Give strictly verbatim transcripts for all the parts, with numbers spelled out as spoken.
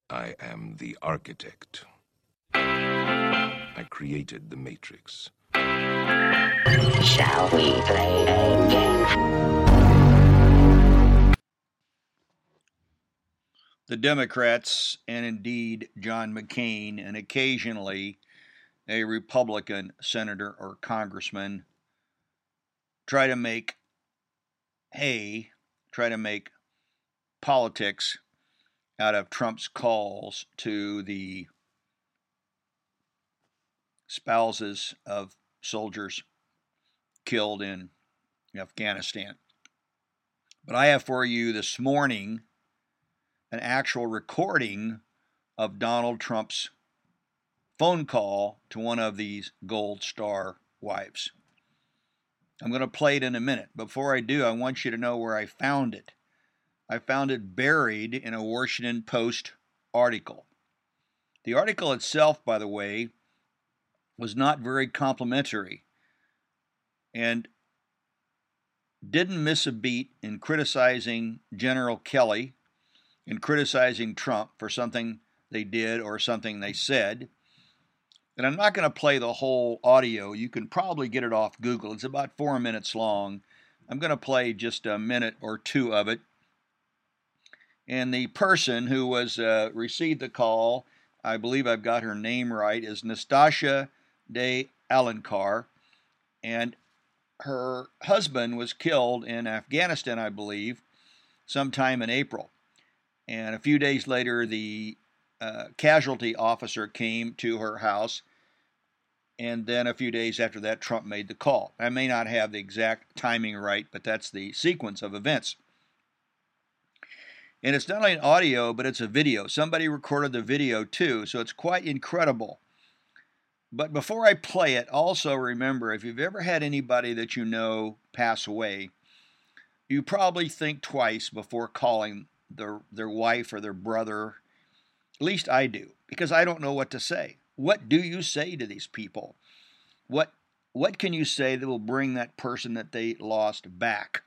I am the architect. I created the Matrix. Shall we play a game? The Democrats, and indeed John McCain, and occasionally a Republican senator or congressman, try to make hay, try to make politics out of Trump's calls to the spouses of soldiers killed in Afghanistan. But I have for you this morning an actual recording of Donald Trump's phone call to one of these Gold Star wives. I'm going to play it in a minute. Before I do, I want you to know where I found it. I found it buried in a Washington Post article. The article itself, by the way, was not very complimentary and didn't miss a beat in criticizing General Kelly, in criticizing Trump for something they did or something they said. And I'm not going to play the whole audio. You can probably get it off Google. It's about four minutes long. I'm going to play just a minute or two of it. And the person who was uh, received the call, I believe I've got her name right, is Nastasia de Alencar. And her husband was killed in Afghanistan, I believe, sometime in April. And a few days later, the uh, casualty officer came to her house. And then a few days after that, Trump made the call. I may not have the exact timing right, but that's the sequence of events. And it's not only an audio, but it's a video. Somebody recorded the video too, so it's quite incredible. But before I play it, also remember, if you've ever had anybody that you know pass away, you probably think twice before calling their, their wife or their brother. At least I do, because I don't know what to say. What do you say to these people? What, what can you say that will bring that person that they lost back?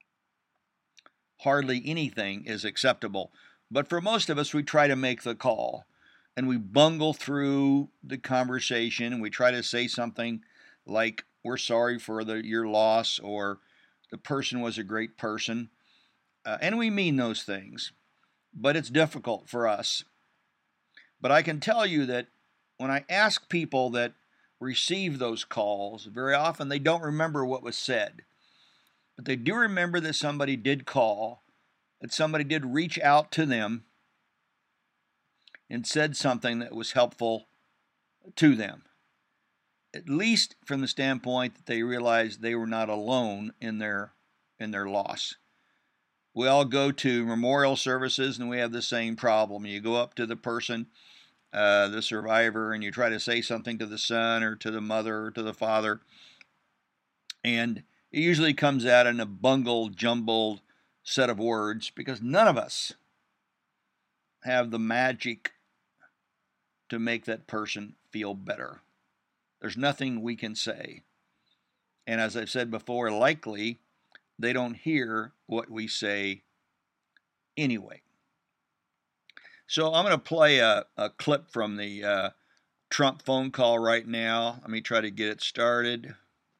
Hardly anything is acceptable. But for most of us, we try to make the call. And we bungle through the conversation, and we try to say something like, we're sorry for the, your loss, or the person was a great person. Uh, and we mean those things. But it's difficult for us. But I can tell you that when I ask people that receive those calls, very often they don't remember what was said. But they do remember that somebody did call, that somebody did reach out to them and said something that was helpful to them. At least from the standpoint that they realized they were not alone in their in their loss. We all go to memorial services and we have the same problem. You go up to the person, uh, the survivor, and you try to say something to the son or to the mother or to the father, and it usually comes out in a bungled, jumbled set of words, because none of us have the magic to make that person feel better. There's nothing we can say. And as I've said before, likely they don't hear what we say anyway. So I'm going to play a, a clip from the uh, Trump phone call right now. Let me try to get it started.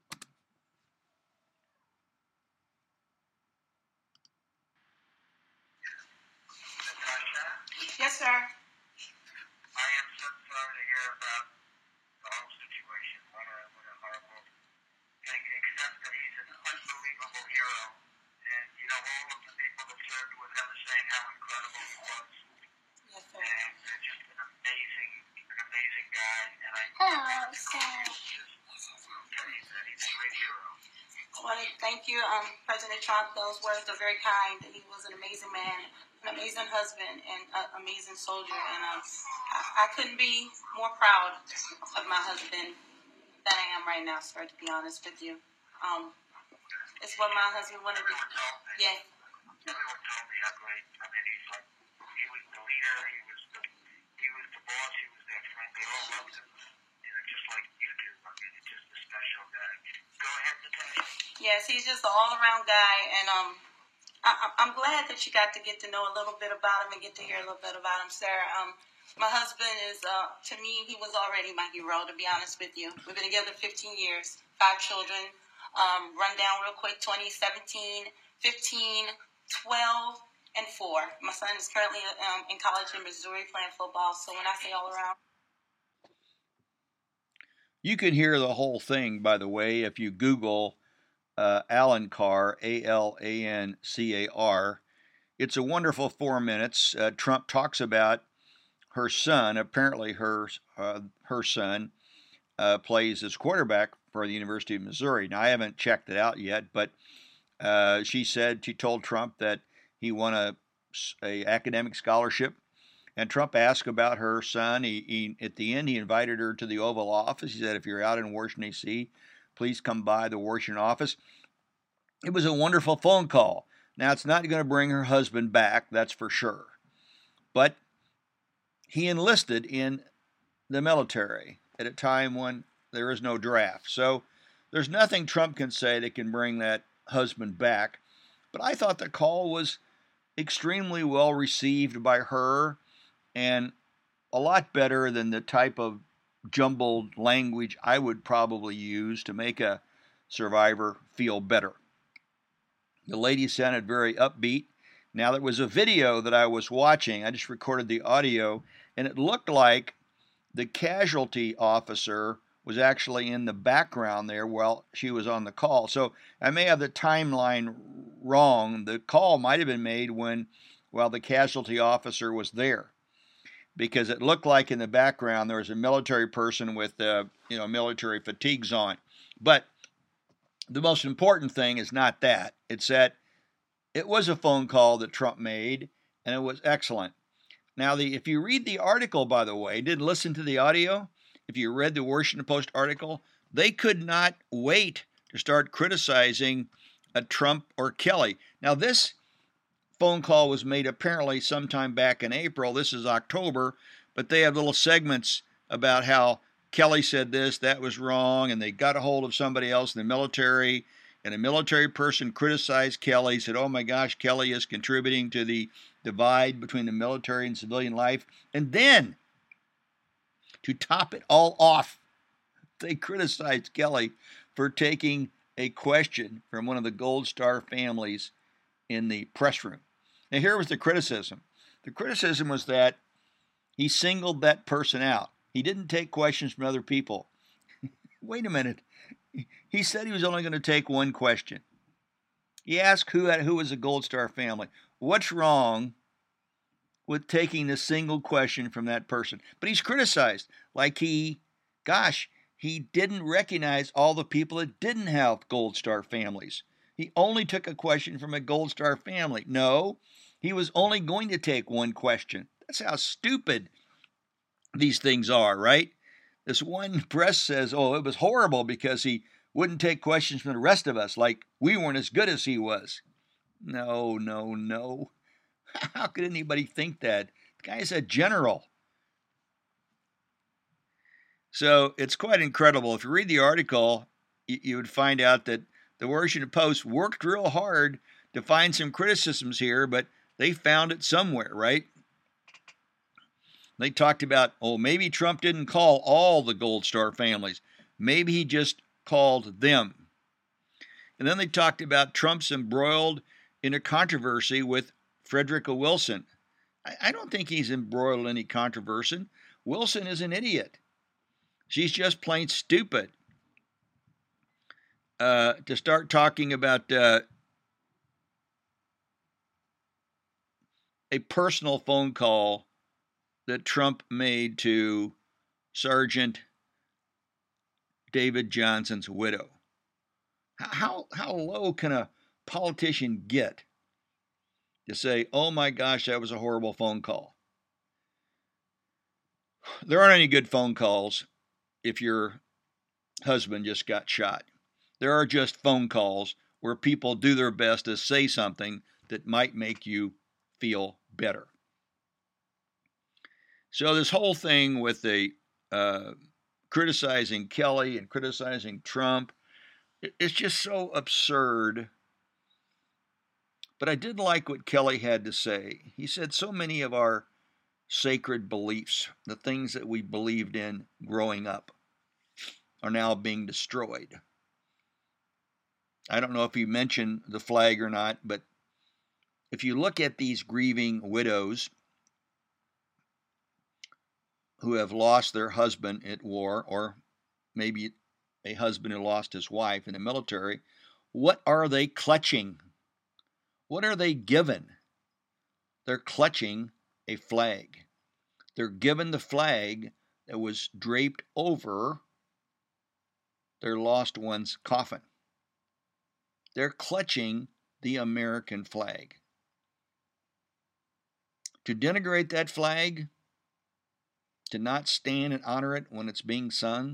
Yes, sir. I am so sorry to hear about the whole situation. What a, what a horrible thing, except that he's an unbelievable hero. And, you know, all of the people that served with him are saying how incredible he was. Yes, sir. And uh, just an amazing, an amazing guy. And I oh, so. he's, a, he's a great hero. Well, thank you, um, President Trump. Those words are very kind. He was an amazing man, an amazing husband, and an amazing soldier. And um, I, I couldn't be more proud of my husband than I am right now, sir, to be honest with you. Um, it's what my husband wanted to do. Yeah. Everyone told me how great. I mean, he's like, he was the leader, he was the, he was the boss, he was their friend. They all loved him, you know, just like you do. I mean, he's just a special guy. Go ahead, Natasha. Yes, he's just an all-around guy, and um, I, I- I'm glad that you got to get to know a little bit about him and get to hear a little bit about him, Sarah. Um, my husband is, uh, to me, he was already my hero, to be honest with you. We've been together fifteen years, five children. Um, run down real quick, twenty seventeen, fifteen, twelve, and four. My son is currently um, in college in Missouri playing football, so when I say all around. You can hear the whole thing, by the way, if you Google uh, Alan Carr, A L A N C A R. It's a wonderful four minutes. Uh, Trump talks about her son. Apparently, her uh, her son uh, plays as quarterback for the University of Missouri. Now, I haven't checked it out yet, but uh, she said she told Trump that he won a, a academic scholarship. And Trump asked about her son. He, he, at the end, he invited her to the Oval Office. He said, if you're out in Washington, D C, please come by the Washington office. It was a wonderful phone call. Now, it's not going to bring her husband back, that's for sure. But he enlisted in the military at a time when there is no draft. So there's nothing Trump can say that can bring that husband back. But I thought the call was extremely well received by her, and a lot better than the type of jumbled language I would probably use to make a survivor feel better. The lady sounded very upbeat. Now, there was a video that I was watching. I just recorded the audio, and it looked like the casualty officer was actually in the background there while she was on the call. So I may have the timeline wrong. The call might have been made when, while the casualty officer was there, because it looked like in the background there was a military person with, uh, you know, military fatigues on. But the most important thing is not that. It's that it was a phone call that Trump made, and it was excellent. Now, the if you read the article, by the way, didn't listen to the audio, if you read the Washington Post article, they could not wait to start criticizing a Trump or Kelly. Now, this phone call was made apparently sometime back in April. This is October, but they have little segments about how Kelly said this, that was wrong, and they got a hold of somebody else in the military, and a military person criticized Kelly, said, oh my gosh, Kelly is contributing to the divide between the military and civilian life. And then, to top it all off, they criticized Kelly for taking a question from one of the Gold Star families in the press room. Now, here was the criticism. The criticism was that he singled that person out. He didn't take questions from other people. Wait a minute. He said he was only going to take one question. He asked who had, who was a Gold Star family. What's wrong with taking a single question from that person? But he's criticized like he, gosh, he didn't recognize all the people that didn't have Gold Star families. He only took a question from a Gold Star family. No, he was only going to take one question. That's how stupid these things are, right? This one press says, oh, it was horrible because he wouldn't take questions from the rest of us, like we weren't as good as he was. No, no, no. How could anybody think that? The guy's a general. So it's quite incredible. If you read the article, you, you would find out that the Washington Post worked real hard to find some criticisms here, but they found it somewhere, right? They talked about, oh, maybe Trump didn't call all the Gold Star families. Maybe he just called them. And then they talked about Trump's embroiled in a controversy with Frederica Wilson. I, I don't think he's embroiled in any controversy. Wilson is an idiot. She's just plain stupid. Uh, to start talking about uh, a personal phone call that Trump made to Sergeant David Johnson's widow. How, how low can a politician get to say, oh my gosh, that was a horrible phone call? There aren't any good phone calls if your husband just got shot. There are just phone calls where people do their best to say something that might make you feel better. So this whole thing with the uh, criticizing Kelly and criticizing Trump, it's just so absurd. But I did like what Kelly had to say. He said so many of our sacred beliefs, the things that we believed in growing up, are now being destroyed. I don't know if he mentioned the flag or not, but if you look at these grieving widows who have lost their husband at war, or maybe a husband who lost his wife in the military, what are they clutching? What are they given? They're clutching a flag. They're given the flag that was draped over their lost one's coffin. They're clutching the American flag. To denigrate that flag, to not stand and honor it when it's being sung,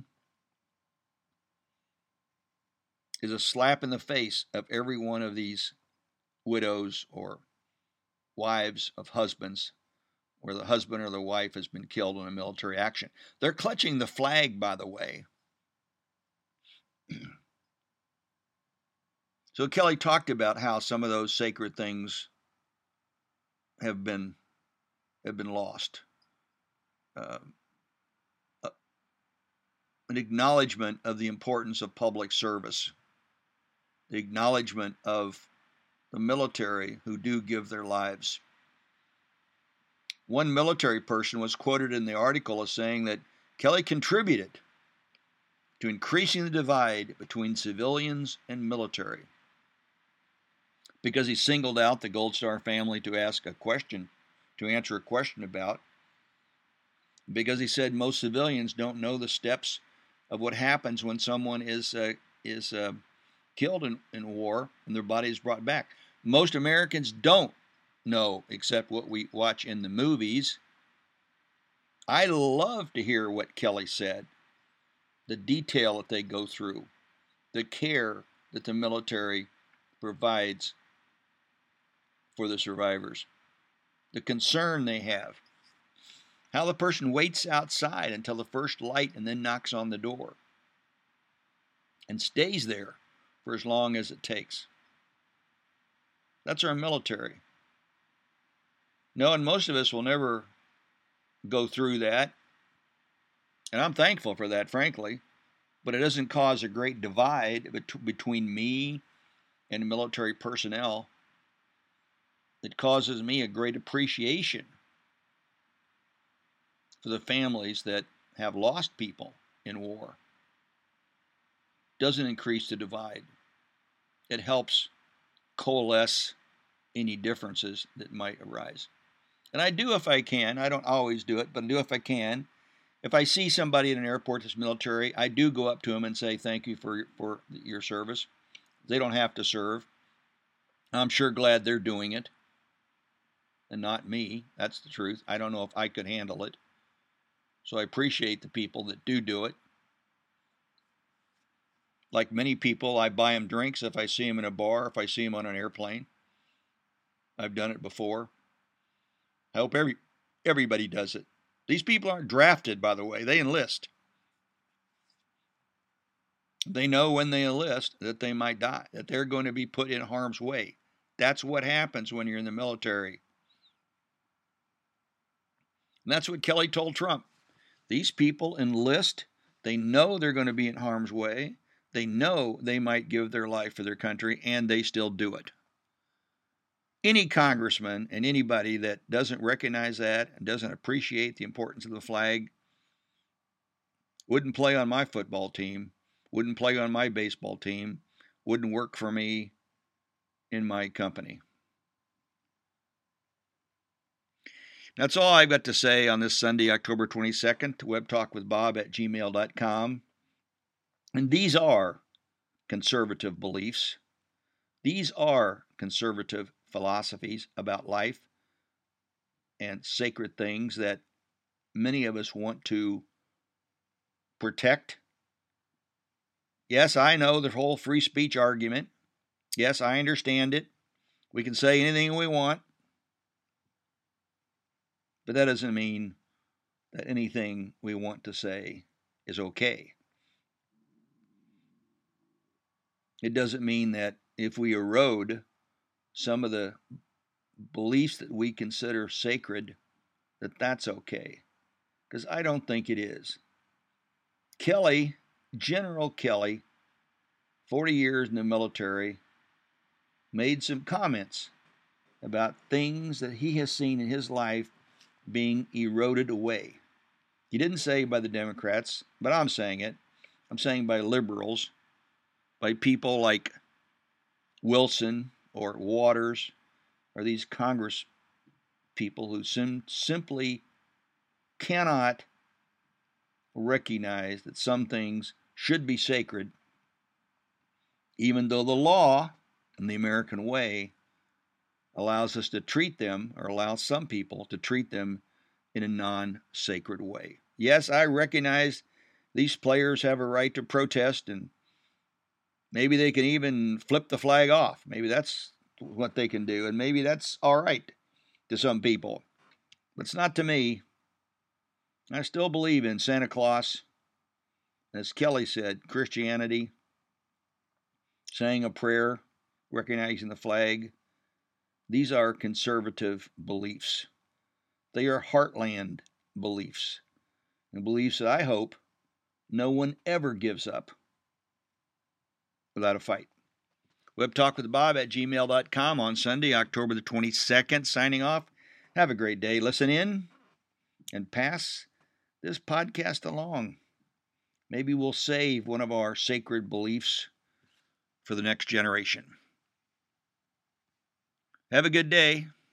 is a slap in the face of every one of these widows or wives of husbands where the husband or the wife has been killed in a military action. They're clutching the flag, by the way. So Kelly talked about how some of those sacred things have been have been lost. Uh, uh, an acknowledgement of the importance of public service, the acknowledgement of the military who do give their lives. One military person was quoted in the article as saying that Kelly contributed to increasing the divide between civilians and military because he singled out the Gold Star family to ask a question, to answer a question about, because he said most civilians don't know the steps of what happens when someone is uh, is uh, killed in, in war and their body is brought back. Most Americans don't know except what we watch in the movies. I love to hear what Kelly said, the detail that they go through, the care that the military provides for the survivors, the concern they have, how the person waits outside until the first light and then knocks on the door and stays there for as long as it takes. That's our military. No, and most of us will never go through that. And I'm thankful for that, frankly. But it doesn't cause a great divide bet- between me and military personnel. It causes me a great appreciation for the families that have lost people in war. Doesn't increase the divide. It helps coalesce any differences that might arise. And I do if I can. I don't always do it, but I do if I can. If I see somebody in an airport that's military, I do go up to them and say thank you for, for your service. They don't have to serve. I'm sure glad they're doing it and not me. That's the truth. I don't know if I could handle it. So I appreciate the people that do do it. Like many people, I buy them drinks if I see them in a bar, if I see them on an airplane. I've done it before. I hope every everybody does it. These people aren't drafted, by the way. They enlist. They know when they enlist that they might die, that they're going to be put in harm's way. That's what happens when you're in the military. And that's what Kelly told Trump. These people enlist. They know they're going to be in harm's way. They know they might give their life for their country, and they still do it. Any congressman and anybody that doesn't recognize that and doesn't appreciate the importance of the flag wouldn't play on my football team, wouldn't play on my baseball team, wouldn't work for me in my company. That's all I've got to say on this Sunday, October twenty-second, webtalkwithbob at gmail dot com. And these are conservative beliefs. These are conservative philosophies about life and sacred things that many of us want to protect. Yes, I know the whole free speech argument. Yes, I understand it. We can say anything we want. But that doesn't mean that anything we want to say is okay. It doesn't mean that if we erode some of the beliefs that we consider sacred, that that's okay. Because I don't think it is. Kelly, General Kelly, forty years in the military, made some comments about things that he has seen in his life being eroded away. He didn't say by the Democrats, but I'm saying it. I'm saying by liberals, by people like Wilson or Waters, or these Congress people who sim- simply cannot recognize that some things should be sacred, even though the law and the American way allows us to treat them, or allows some people to treat them in a non-sacred way. Yes, I recognize these players have a right to protest, and maybe they can even flip the flag off. Maybe that's what they can do, and maybe that's all right to some people. But it's not to me. I still believe in Santa Claus. As Kelly said, Christianity, saying a prayer, recognizing the flag. These are conservative beliefs. They are heartland beliefs, and beliefs that I hope no one ever gives up without a fight. webtalkwithbob at gmail dot com on Sunday, October the twenty-second. Signing off. Have a great day. Listen in and pass this podcast along. Maybe we'll save one of our sacred beliefs for the next generation. Have a good day.